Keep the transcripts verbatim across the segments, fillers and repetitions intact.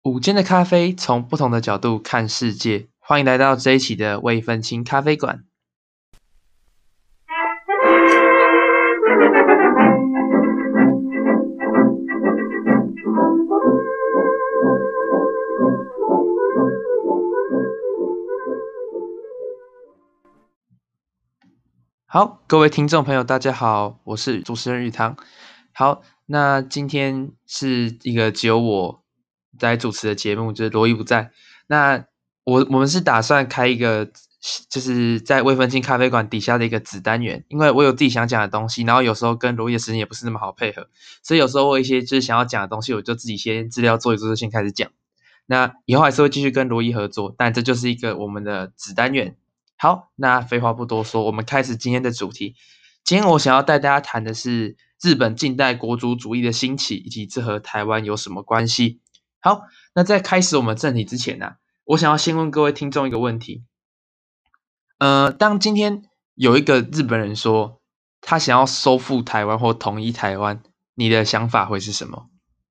午间的咖啡，从不同的角度看世界。欢迎来到这一期的未分清咖啡馆。好，各位听众朋友，大家好，我是主持人宇堂。好，那今天是一个只有我在主持的节目，就是罗伊不在。那我我们是打算开一个，就是在未分清咖啡馆底下的一个子单元，因为我有自己想讲的东西，然后有时候跟罗伊的时间也不是那么好配合，所以有时候我有一些就是想要讲的东西，我就自己先资料做一做，就先开始讲。那以后还是会继续跟罗伊合作，但这就是一个我们的子单元。好，那废话不多说，我们开始今天的主题。今天我想要带大家谈的是日本近代国族主义的兴起，以及这和台湾有什么关系。好，那在开始我们正题之前呢、啊，我想要先问各位听众一个问题。呃，当今天有一个日本人说他想要收复台湾或统一台湾，你的想法会是什么？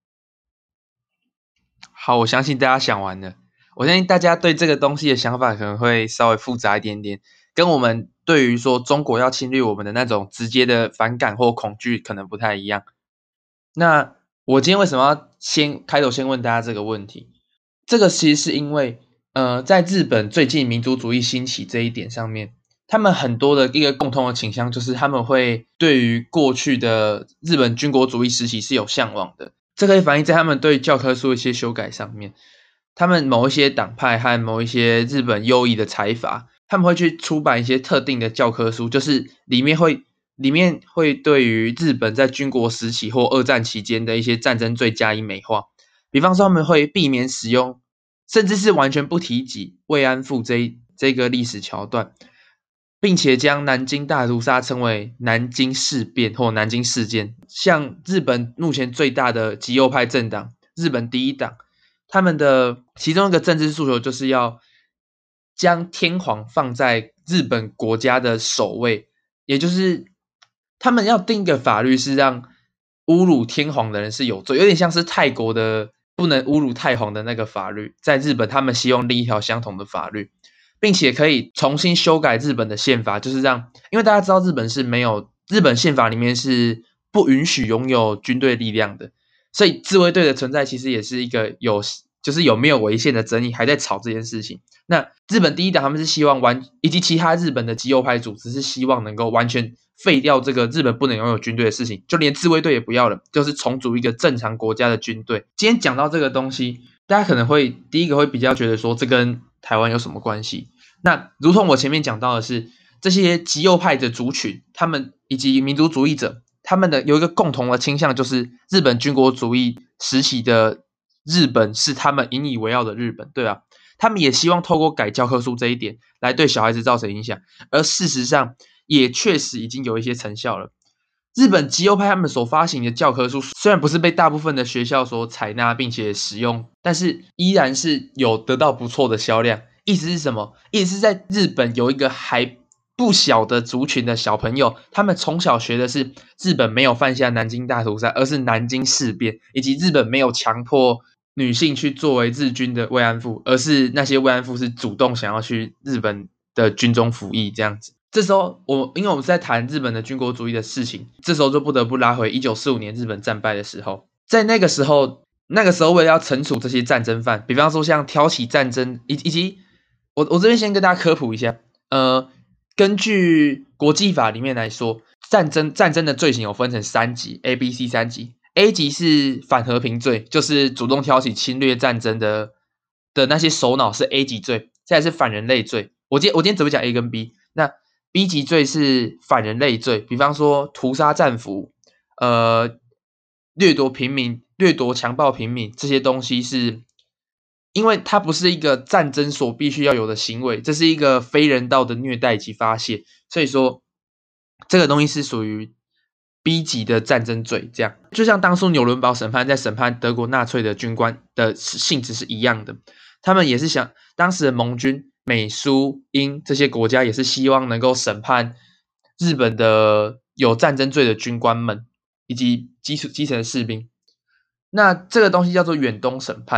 好，我相信大家想完了。我相信大家对这个东西的想法可能会稍微复杂一点点，跟我们对于说中国要侵略我们的那种直接的反感或恐惧可能不太一样。那我今天为什么要先开头先问大家这个问题？这个其实是因为，呃，在日本最近民族主义兴起这一点上面，他们很多的一个共同的倾向就是他们会对于过去的日本军国主义时期是有向往的。这可以反映在他们对教科书一些修改上面。他们某一些党派和某一些日本优异的财阀，他们会去出版一些特定的教科书，就是里面会里面会对于日本在军国时期或二战期间的一些战争罪加以美化。比方说他们会避免使用，甚至是完全不提及慰安妇这这个历史桥段，并且将南京大屠杀称为南京事变或南京事件。像日本目前最大的极右派政党日本第一党，他们的其中一个政治诉求就是要将天皇放在日本国家的首位，也就是他们要定一个法律是让侮辱天皇的人是有罪，有点像是泰国的不能侮辱太皇的那个法律，在日本他们希望另一条相同的法律，并且可以重新修改日本的宪法，就是让，因为大家知道日本是没有，日本宪法里面是不允许拥有军队力量的，所以自卫队的存在其实也是一个有就是有没有违宪的争议，还在吵这件事情。那日本第一党他们是希望完，以及其他日本的极右派组织是希望能够完全废掉这个日本不能拥有军队的事情，就连自卫队也不要了，就是重组一个正常国家的军队。今天讲到这个东西，大家可能会第一个会比较觉得说这跟台湾有什么关系？那如同我前面讲到的是，这些极右派的族群，他们以及民族主义者，他们的有一个共同的倾向，就是日本军国主义时期的日本是他们引以为傲的日本，对吧？他们也希望透过改教科书这一点来对小孩子造成影响，而事实上也确实已经有一些成效了。日本极右派他们所发行的教科书虽然不是被大部分的学校所采纳并且使用，但是依然是有得到不错的销量。意思是什么？意思是在日本有一个还不小的族群的小朋友，他们从小学的是日本没有犯下南京大屠杀，而是南京事变，以及日本没有强迫女性去作为日军的慰安妇，而是那些慰安妇是主动想要去日本的军中服役这样子。这时候我因为我们在谈日本的军国主义的事情，这时候就不得不拉回一九四五年日本战败的时候。在那个时候那个时候为了要惩处这些战争犯，比方说像挑起战争以以及我我这边先跟大家科普一下，呃，根据国际法里面来说，战争战争的罪行有分成三级 A、B、C 三级。A 级是反和平罪，就是主动挑起侵略战争的的那些首脑是 A 级罪，再来是反人类罪。我今天我今天只会讲 A 跟 B， 那 B 级罪是反人类罪，比方说屠杀战俘、呃掠夺平民、掠夺强暴平民这些东西是。因为它不是一个战争所必须要有的行为，这是一个非人道的虐待及发泄，所以说这个东西是属于 B 级的战争罪，这样就像当初纽伦堡审判在审判德国纳粹的军官的性质是一样的，他们也是想当时的盟军美苏英这些国家也是希望能够审判日本的有战争罪的军官们以及基础基层的士兵，那这个东西叫做远东审判。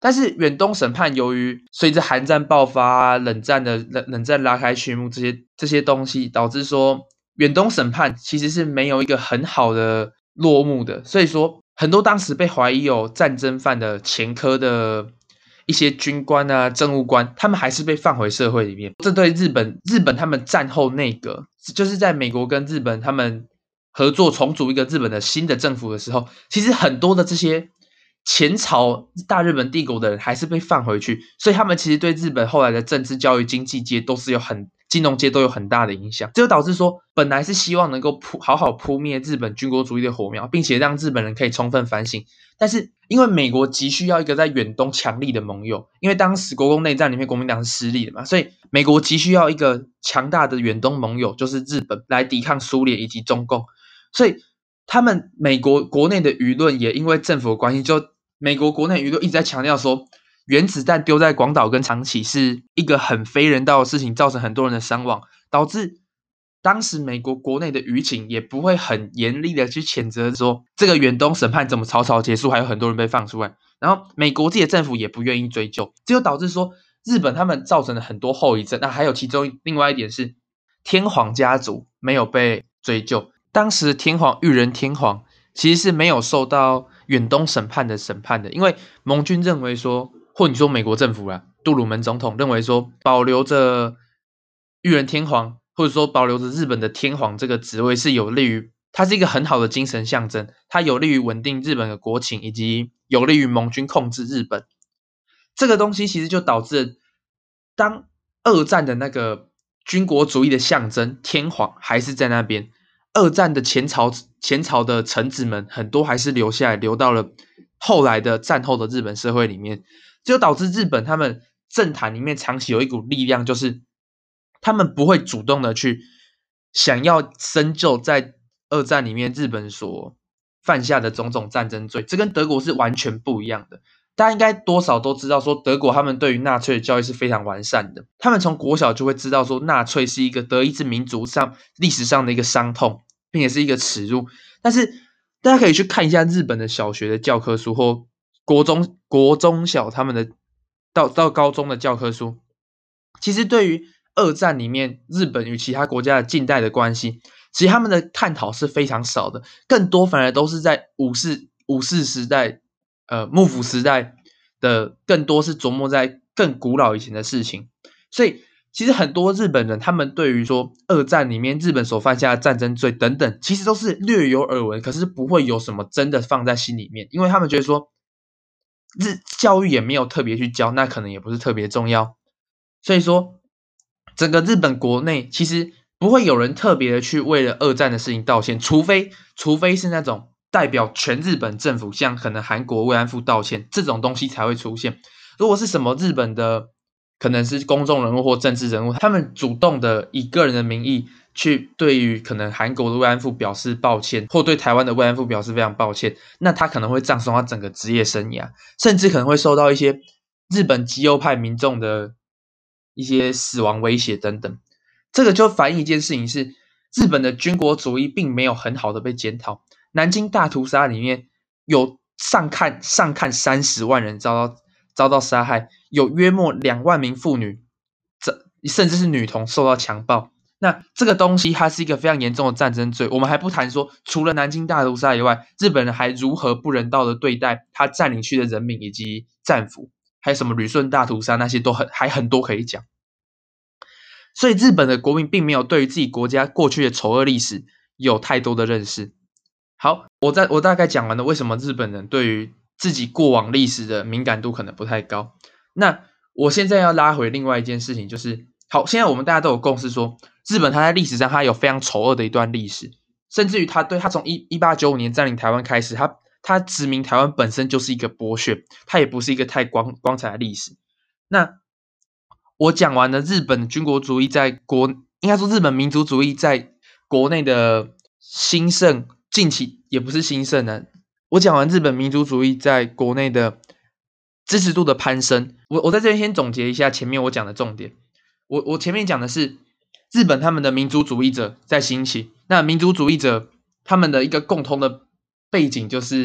但是远东审判由于随着韩战爆发啊，冷战的冷冷战拉开序幕，这些这些东西导致说远东审判其实是没有一个很好的落幕的，所以说很多当时被怀疑有战争犯的前科的一些军官啊、政务官，他们还是被放回社会里面。这对日本日本他们战后内阁，就是在美国跟日本他们合作重组一个日本的新的政府的时候，其实很多的这些前朝大日本帝国的人还是被放回去，所以他们其实对日本后来的政治、教育、经济界都是有很金融界都有很大的影响。这就导致说，本来是希望能够扑好好扑灭日本军国主义的火苗，并且让日本人可以充分反省。但是因为美国急需要一个在远东强力的盟友，因为当时国共内战里面国民党是失利的嘛，所以美国急需要一个强大的远东盟友，就是日本，来抵抗苏联以及中共。所以他们美国国内的舆论也因为政府的关系，就美国国内舆论一直在强调说，原子弹丢在广岛跟长崎是一个很非人道的事情，造成很多人的伤亡，导致当时美国国内的舆情也不会很严厉的去谴责说这个远东审判怎么草草结束，还有很多人被放出来，然后美国自己的政府也不愿意追究，这就导致说日本他们造成了很多后遗症。那还有其中另外一点是天皇家族没有被追究，当时天皇裕仁天皇其实是没有受到远东审判的审判的，因为盟军认为说，或你说美国政府啦，杜鲁门总统认为说，保留着裕仁天皇，或者说保留着日本的天皇这个职位是有利于，它是一个很好的精神象征，它有利于稳定日本的国情，以及有利于盟军控制日本。这个东西其实就导致，当二战的那个军国主义的象征天皇还是在那边，二战的前朝前朝的臣子们很多还是留下来，留到了后来的战后的日本社会里面，这就导致日本他们政坛里面长期有一股力量，就是他们不会主动的去想要深究在二战里面日本所犯下的种种战争罪，这跟德国是完全不一样的。大家应该多少都知道说，德国他们对于纳粹的教育是非常完善的，他们从国小就会知道说，纳粹是一个德意志民族上历史上的一个伤痛，并且是一个耻辱。但是大家可以去看一下日本的小学的教科书，或国中国中小他们的到到高中的教科书，其实对于二战里面日本与其他国家的近代的关系，其实他们的探讨是非常少的，更多反而都是在武士武士时代呃幕府时代的，更多是琢磨在更古老以前的事情。所以其实很多日本人他们对于说二战里面日本所犯下的战争罪等等，其实都是略有耳闻，可是不会有什么真的放在心里面，因为他们觉得说日教育也没有特别去教，那可能也不是特别重要。所以说整个日本国内其实不会有人特别的去为了二战的事情道歉，除非除非是那种代表全日本政府，像可能韩国慰安妇道歉这种东西才会出现。如果是什么日本的可能是公众人物或政治人物，他们主动的以个人的名义去对于可能韩国的慰安妇表示抱歉，或对台湾的慰安妇表示非常抱歉，那他可能会葬送他整个职业生涯，甚至可能会受到一些日本极右派民众的一些死亡威胁等等。这个就反映一件事情是，日本的军国主义并没有很好的被检讨。南京大屠杀里面有上看上看三十万人遭到遭到杀害，有约莫两万名妇女，甚至是女童受到强暴。那这个东西它是一个非常严重的战争罪，我们还不谈说除了南京大屠杀以外，日本人还如何不人道的对待他占领区的人民以及战俘，还有什么旅顺大屠杀，那些都很还很多可以讲。所以日本的国民并没有对于自己国家过去的丑恶历史有太多的认识。好，我在我大概讲完了为什么日本人对于自己过往历史的敏感度可能不太高。那我现在要拉回另外一件事情，就是好，现在我们大家都有共识说，日本它在历史上它有非常丑恶的一段历史，甚至于它对它从一八九五年占领台湾开始，它它殖民台湾本身就是一个剥削，它也不是一个太光光彩的历史。那我讲完了日本军国主义在国，应该说日本民族主义在国内的兴盛，近期也不是兴盛呢。我讲完日本民族主义在国内的支持度的攀升，我我在这边先总结一下前面我讲的重点。我我前面讲的是日本他们的民族主义者在兴起，那民族主义者他们的一个共同的背景就是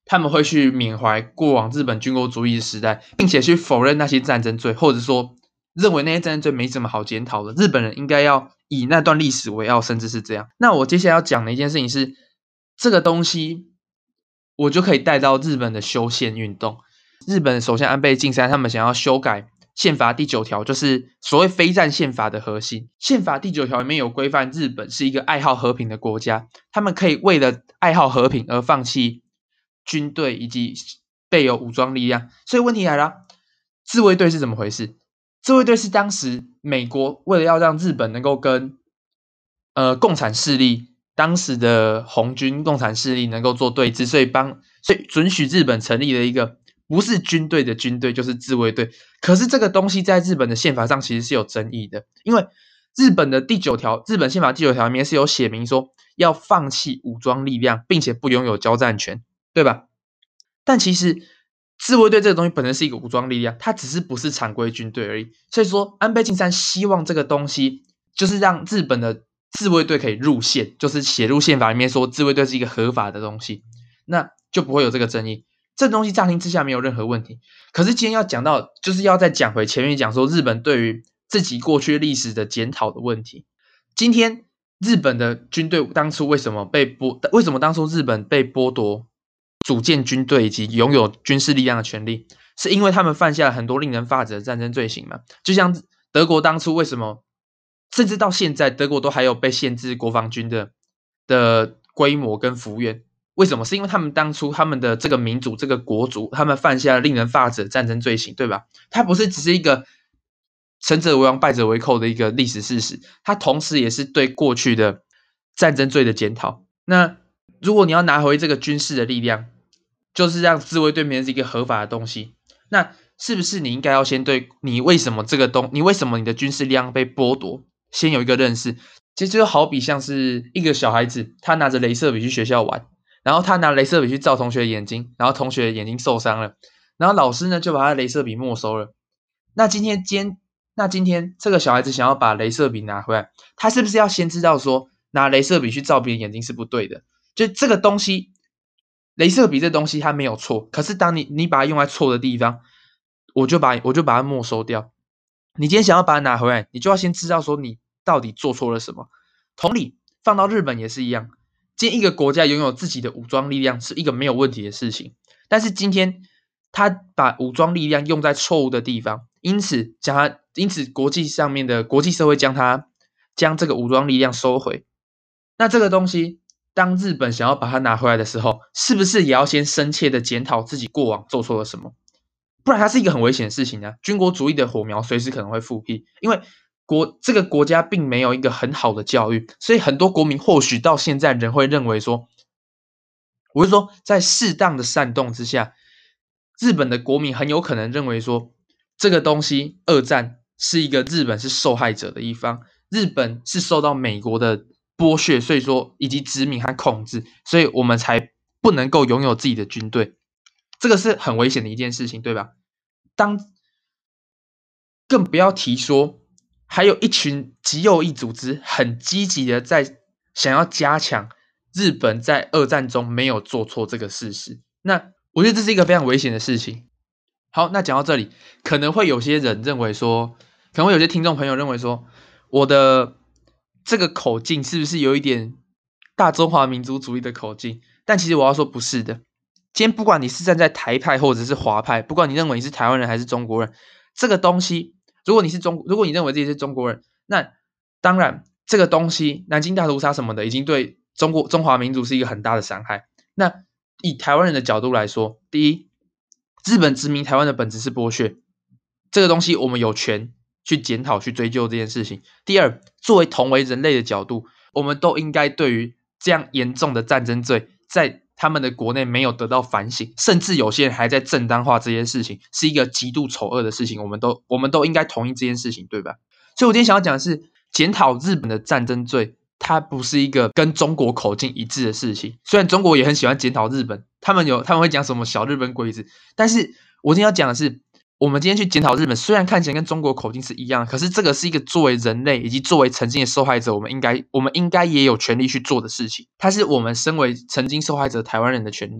他们会去缅怀过往日本军国主义的时代，并且去否认那些战争罪，或者说认为那些战争罪没什么好检讨的，日本人应该要以那段历史为傲，甚至是这样。那我接下来要讲的一件事情是，这个东西我就可以带到日本的修宪运动。日本首相安倍晋三他们想要修改宪法第九条，就是所谓非战宪法的核心。宪法第九条里面有规范日本是一个爱好和平的国家，他们可以为了爱好和平而放弃军队以及备有武装力量。所以问题来了，自卫队是怎么回事？自卫队是当时美国为了要让日本能够跟呃共产势力，当时的红军共产势力能够做对峙，所以帮所以准许日本成立了一个不是军队的军队，就是自卫队。可是这个东西在日本的宪法上其实是有争议的，因为日本的第九条，日本宪法第九条里面是有写明说要放弃武装力量，并且不拥有交战权，对吧？但其实自卫队这个东西本身是一个武装力量，它只是不是常规军队而已。所以说安倍晋三希望这个东西就是让日本的自卫队可以入宪，就是写入宪法里面说自卫队是一个合法的东西，那就不会有这个争议。这东西乍听之下没有任何问题，可是今天要讲到，就是要再讲回前面讲说日本对于自己过去历史的检讨的问题。今天日本的军队当初为什么被剥？为什么当初日本被剥夺组建军队以及拥有军事力量的权利？是因为他们犯下了很多令人发指的战争罪行嘛？就像德国当初为什么，甚至到现在德国都还有被限制国防军的的规模跟幅员。为什么？是因为他们当初他们的这个民族这个国族，他们犯下了令人发指的战争罪行，对吧？它不是只是一个成者为王败者为寇的一个历史事实，它同时也是对过去的战争罪的检讨。那如果你要拿回这个军事的力量，就是让自卫队变成一个合法的东西，那是不是你应该要先对你为什么这个东，你为什么你的军事力量被剥夺，先有一个认识？其实就好比像是一个小孩子，他拿着雷射笔去学校玩，然后他拿雷射笔去照同学的眼睛，然后同学的眼睛受伤了，然后老师呢就把他的雷射笔没收了。那今天今那今天这个小孩子想要把雷射笔拿回来，他是不是要先知道说拿雷射笔去照别人眼睛是不对的？就这个东西，雷射笔这东西它没有错，可是当你你把它用在错的地方，我就把我就把它没收掉。你今天想要把它拿回来，你就要先知道说你到底做错了什么。同理，放到日本也是一样。今天一个国家拥有自己的武装力量是一个没有问题的事情，但是今天他把武装力量用在错误的地方，因此将他，因此国际上面的国际社会将他将这个武装力量收回。那这个东西，当日本想要把它拿回来的时候，是不是也要先深切的检讨自己过往做错了什么？不然它是一个很危险的事情啊！军国主义的火苗随时可能会复辟，因为国这个国家并没有一个很好的教育，所以很多国民或许到现在仍会认为说，我是说，在适当的煽动之下，日本的国民很有可能认为说，这个东西二战是一个日本是受害者的一方，日本是受到美国的剥削，所以说以及殖民和控制，所以我们才不能够拥有自己的军队。这个是很危险的一件事情，对吧？当更不要提说，还有一群极右翼组织很积极的在想要加强日本在二战中没有做错这个事实。那我觉得这是一个非常危险的事情。好，那讲到这里，可能会有些人认为说，可能会有些听众朋友认为说，我的这个口径是不是有一点大中华民族主义的口径？但其实我要说不是的。今天不管你是站在台派或者是华派，不管你认为你是台湾人还是中国人，这个东西，如果你是中，如果你认为自己是中国人，那当然这个东西，南京大屠杀什么的，已经对中国中华民族是一个很大的伤害。那以台湾人的角度来说，第一，日本殖民台湾的本质是剥削，这个东西我们有权去检讨、去追究这件事情。第二，作为同为人类的角度，我们都应该对于这样严重的战争罪，在他们的国内没有得到反省，甚至有些人还在正当化这件事情，是一个极度丑恶的事情，我们都我们都应该同意这件事情，对吧？所以我今天想要讲的是，检讨日本的战争罪，它不是一个跟中国口径一致的事情。虽然中国也很喜欢检讨日本，他们有他们会讲什么小日本鬼子，但是我今天要讲的是，我们今天去检讨日本，虽然看起来跟中国口径是一样的，可是这个是一个作为人类以及作为曾经的受害者，我们应该我们应该也有权利去做的事情。它是我们身为曾经受害者台湾人的权利。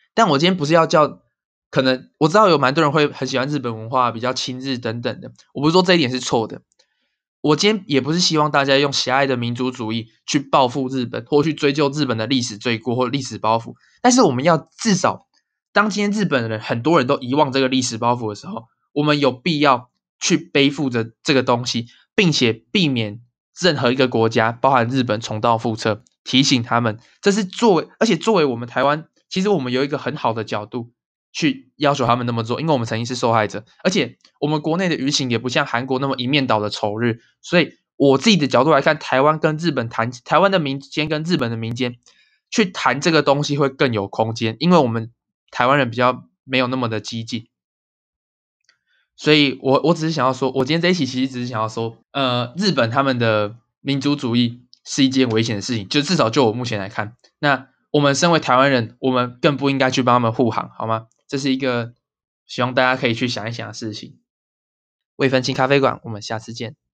但我今天不是要叫，可能我知道有蛮多人会很喜欢日本文化，比较亲日等等的，我不是说这一点是错的。我今天也不是希望大家用狭隘的民族主义去报复日本，或去追究日本的历史罪过或历史包袱。但是我们要至少，当今天日本人很多人都遗忘这个历史包袱的时候，我们有必要去背负着这个东西，并且避免任何一个国家，包含日本重蹈覆辙，提醒他们，这是作为，而且作为我们台湾，其实我们有一个很好的角度去要求他们那么做，因为我们曾经是受害者，而且我们国内的舆情也不像韩国那么一面倒的仇日，所以我自己的角度来看，台湾跟日本谈，台湾的民间跟日本的民间去谈这个东西会更有空间，因为我们台湾人比较没有那么的激进。所以我我只是想要说，我今天这一期其实只是想要说，呃，日本他们的民族主义是一件危险的事情，就至少就我目前来看，那我们身为台湾人，我们更不应该去帮他们护航，好吗？这是一个希望大家可以去想一想的事情。未分青咖啡馆，我们下次见。